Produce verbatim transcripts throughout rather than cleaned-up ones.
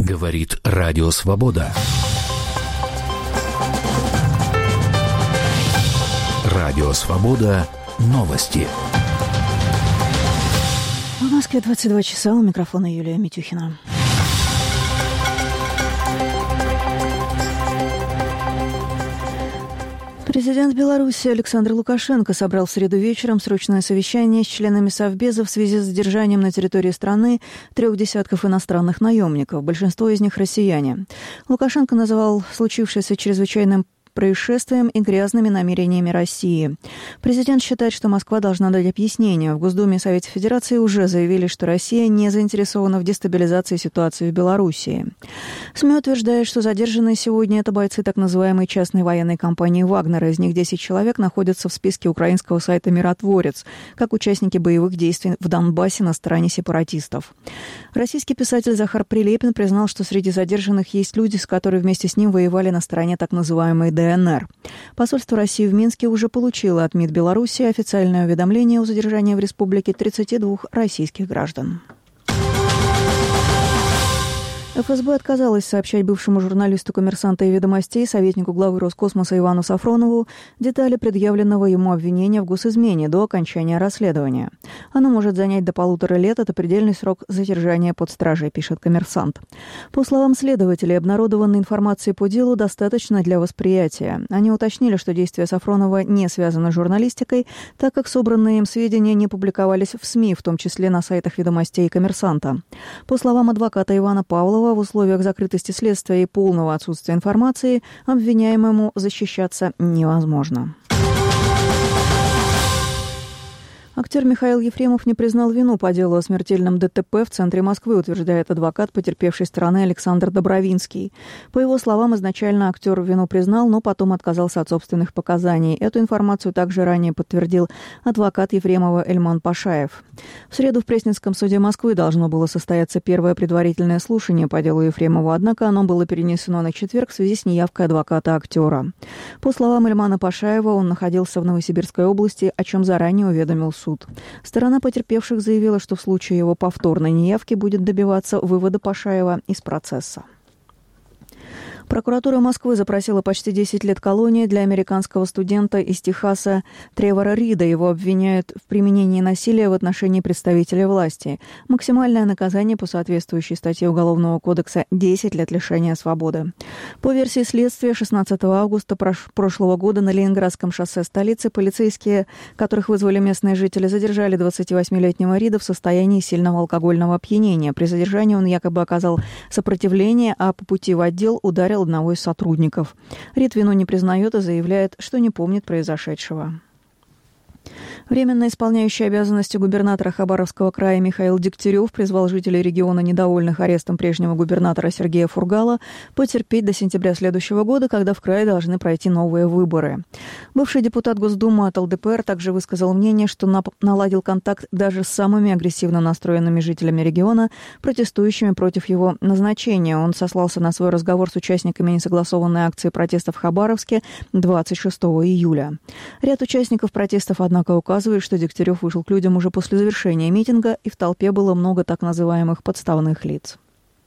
Говорит Радио Свобода. Радио Свобода. Новости. В Москве двадцать два часа. У микрофона Юлия Митюхина. Президент Беларуси Александр Лукашенко собрал в среду вечером срочное совещание с членами Совбеза в связи с задержанием на территории страны трех десятков иностранных наемников, большинство из них россияне. Лукашенко называл случившееся чрезвычайным происшествием и грязными намерениями России. Президент считает, что Москва должна дать объяснение. В Госдуме и Совете Федерации уже заявили, что Россия не заинтересована в дестабилизации ситуации в Белоруссии. СМИ утверждают, что задержанные сегодня – это бойцы так называемой частной военной компании «Вагнера». Из них десять человек находятся в списке украинского сайта «Миротворец», как участники боевых действий в Донбассе на стороне сепаратистов. Российский писатель Захар Прилепин признал, что среди задержанных есть люди, с которыми вместе с ним воевали на стороне так называемой ДНР. Посольство России в Минске уже получило от МИД Беларуси официальное уведомление о задержании в республике тридцати двух российских граждан. эф эс бэ отказалась сообщать бывшему журналисту «Коммерсанта» и «Ведомостей», советнику главы Роскосмоса Ивану Сафронову, детали предъявленного ему обвинения в госизмене до окончания расследования. Оно может занять до полутора лет, это предельный срок задержания под стражей, пишет «Коммерсант». По словам следователей, обнародованной информации по делу достаточно для восприятия. Они уточнили, что действия Сафронова не связаны с журналистикой, так как собранные им сведения не публиковались в СМИ, в том числе на сайтах «Ведомостей» и «Коммерсанта». По словам адвоката Ивана Павлова, в условиях закрытости следствия и полного отсутствия информации обвиняемому защищаться невозможно. Актер Михаил Ефремов не признал вину по делу о смертельном ДТП в центре Москвы, утверждает адвокат потерпевшей стороны Александр Добровинский. По его словам, изначально актер вину признал, но потом отказался от собственных показаний. Эту информацию также ранее подтвердил адвокат Ефремова Эльман Пашаев. В среду в Пресненском суде Москвы должно было состояться первое предварительное слушание по делу Ефремова, однако оно было перенесено на четверг в связи с неявкой адвоката актера. По словам Эльмана Пашаева, он находился в Новосибирской области, о чем заранее уведомил суд. Суд. Сторона потерпевших заявила, что в случае его повторной неявки будет добиваться вывода Пашаева из процесса. Прокуратура Москвы запросила почти десять лет колонии для американского студента из Техаса Тревора Рида. Его обвиняют в применении насилия в отношении представителей власти. Максимальное наказание по соответствующей статье Уголовного кодекса – десять лет лишения свободы. По версии следствия, шестнадцатого августа прошлого года на Ленинградском шоссе столицы полицейские, которых вызвали местные жители, задержали двадцативосьмилетнего Рида в состоянии сильного алкогольного опьянения. При задержании он якобы оказал сопротивление, а по пути в отдел ударил одного из сотрудников. Рид вину не признает и заявляет, что не помнит произошедшего. Временно исполняющий обязанности губернатора Хабаровского края Михаил Дегтярев призвал жителей региона, недовольных арестом прежнего губернатора Сергея Фургала, потерпеть до сентября следующего года, когда в крае должны пройти новые выборы. Бывший депутат Госдумы от эл дэ пэ эр также высказал мнение, что наладил контакт даже с самыми агрессивно настроенными жителями региона, протестующими против его назначения. Он сослался на свой разговор с участниками несогласованной акции протеста в Хабаровске двадцать шестого июля. Ряд участников протестов, однако, указывает, что Дегтярев вышел к людям уже после завершения митинга, и в толпе было много так называемых подставных лиц.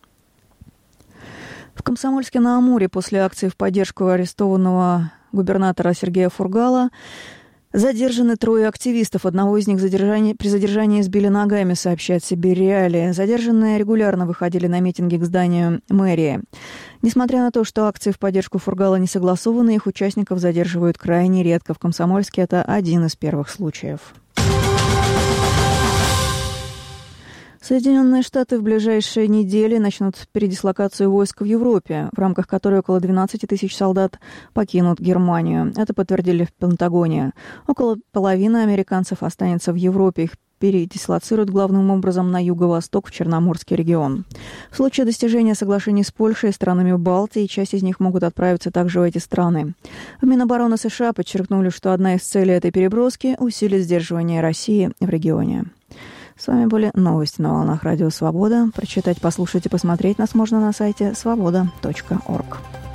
В Комсомольске-на-Амуре после акции в поддержку арестованного губернатора Сергея Фургала задержаны трое активистов. Одного из них задержание, при задержании сбили ногами, сообщает Сибирь Реалии. Задержанные регулярно выходили на митинги к зданию мэрии. Несмотря на то, что акции в поддержку Фургала не согласованы, их участников задерживают крайне редко. В Комсомольске это один из первых случаев. Соединенные Штаты в ближайшие недели начнут передислокацию войск в Европе, в рамках которой около двенадцать тысяч солдат покинут Германию. Это подтвердили в Пентагоне. Около половины американцев останется в Европе. Их передислоцируют главным образом на юго-восток, в Черноморский регион. В случае достижения соглашений с Польшей и странами Балтии, часть из них могут отправиться также в эти страны. В Минобороны США подчеркнули, что одна из целей этой переброски – усилить сдерживание России в регионе. С вами были новости на волнах Радио Свобода. Прочитать, послушать и посмотреть нас можно на сайте свобода точка орг.